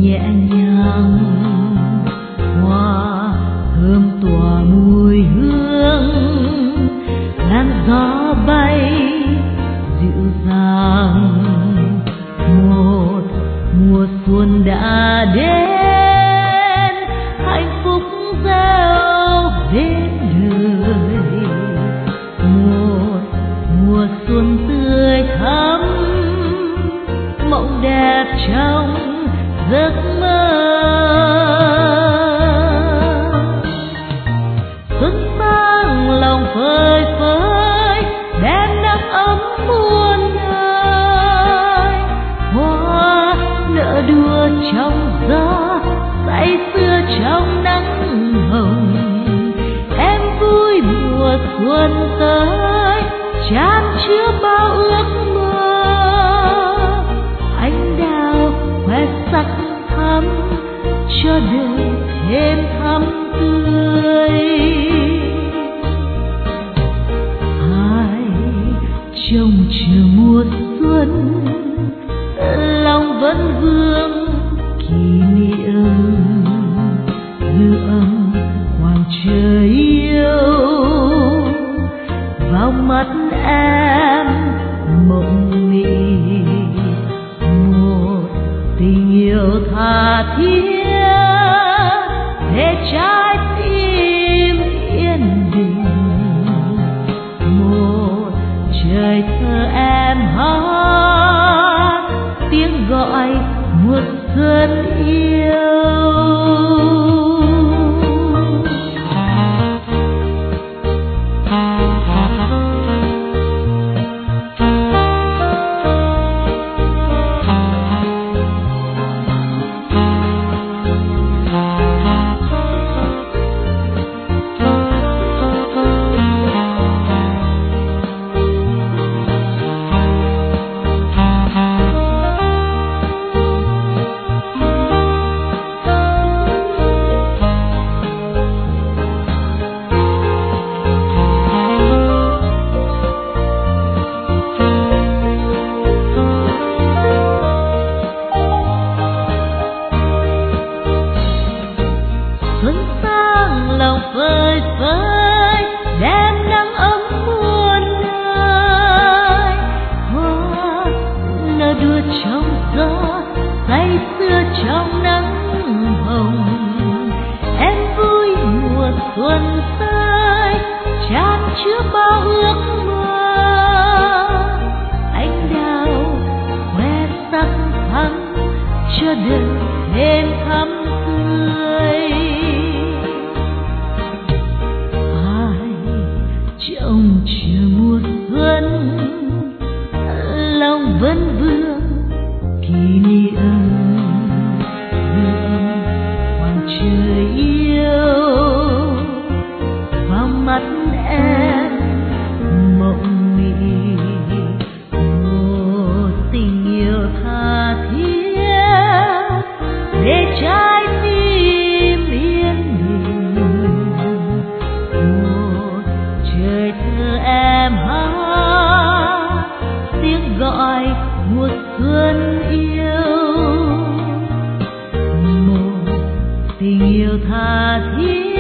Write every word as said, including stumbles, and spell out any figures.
nhẹ nhàng, hoa thơm tỏa mùi hương, làn gió bay dịu dàng. Một mùa xuân đã đến, hạnh phúc gieo đến đời. Một mùa xuân tươi thắm, mộng đẹp trong giấc mơ. Xuân sang lòng phơi phới, đem nắng ấm muôn nơi. Hoa nở đua trong gió, say sưa trong nắng hồng. Em vui mùa xuân tới, chan chứa bao ước mơ. Anh đào khoe sắc thắm, cho đời thêm thắm tươi. Ai trông chờ mùa xuân, lòng vẫn vương kỷ niệm. Dư âm hoàng trời yêu, vào mắt em mộng mị. Một tình yêu tha thiết, để trái tim yên bình. Một trời thơ em hát, tiếng gọi mùa xuân yêu. Xuân sang lòng phơi phới, đem nắng ấm muôn nơi. Hoa nở đua trong gió, say sưa trong nắng hồng. Em vui mùa xuân tới, chan chứa bao ước mơ. Anh đào khoe sắc thắm, cho đời thêm thắm tươi. Trông chờ mùa xuân, lòng vẫn vương kỷ niệm. Dư âm hoàng trời yêu, vào mắt em mộng mị. Một tình yêu tha thiết, để trái tim yên bình. Một trời thơ em hát, tiếng gọi mùa xuân yêu. Một tình yêu tha thiết,